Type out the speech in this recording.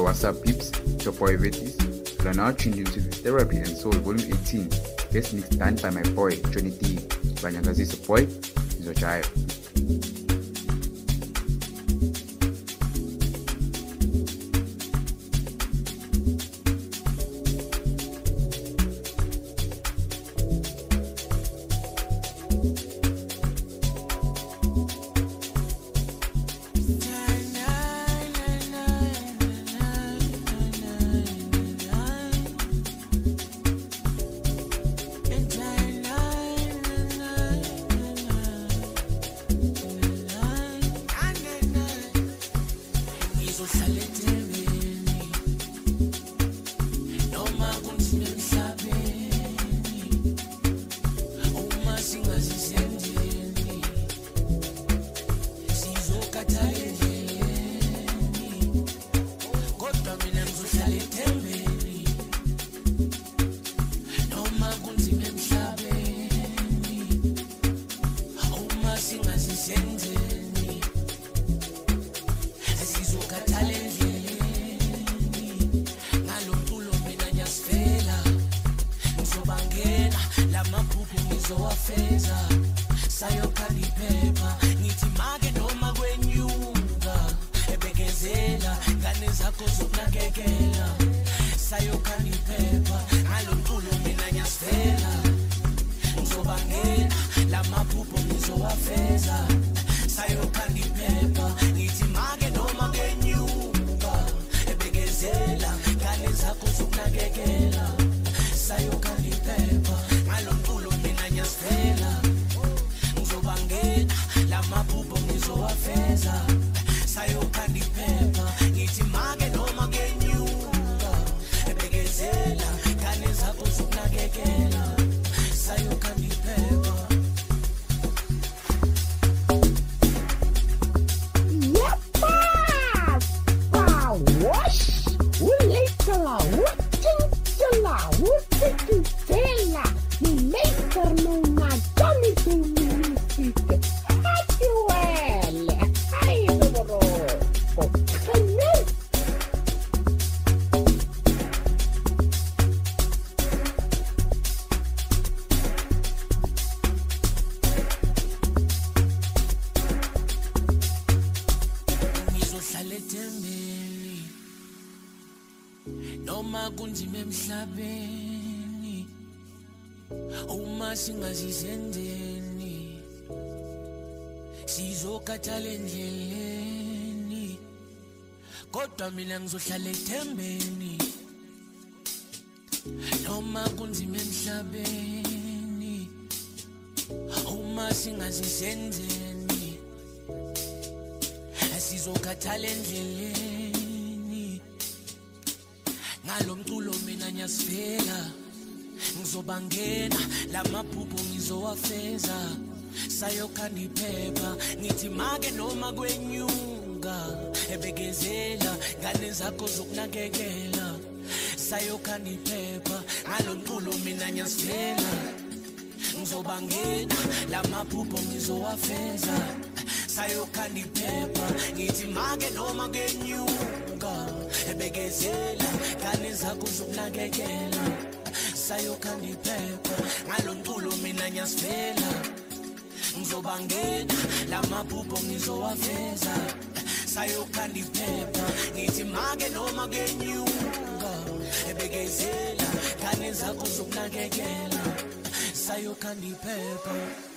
Yo, what's up, peeps? It's your boy Vetis. You are now tuned into the Therapy and Soul Volume 18. Guest mix done by my boy, Johnny D. Banyangazisa boy, Izochayo. Noma kunzima emhlabeni uma singazizendeni sizokhathala endleleni kodwa mina ngizohlala ethembeni noma kunzima emhlabeni uma singazizendeni sizokhathala endleleni ngalomculo mina nyasifela ngizobangena lamaphupho ngizowafeza sayokhanda iphepha ngithi make noma kwenyuka ebekezela ngane zakho zokunakekela sayokhanda iphepha ngalomculo mina nyasifela ngizobangena lamaphupho ngizowafeza sayokhanda iphepha ngithi make noma kwenyuka ebekezela ngane zakho zokunakekela sayokhanda iphepha ngalomculo mina nyasifela ngizobangena lamaphupho ngizowafeza sayokhanda iphepha ngithi make noma kwenyuka ebekezela ngane zakho zokunakekela sayokhanda iphepha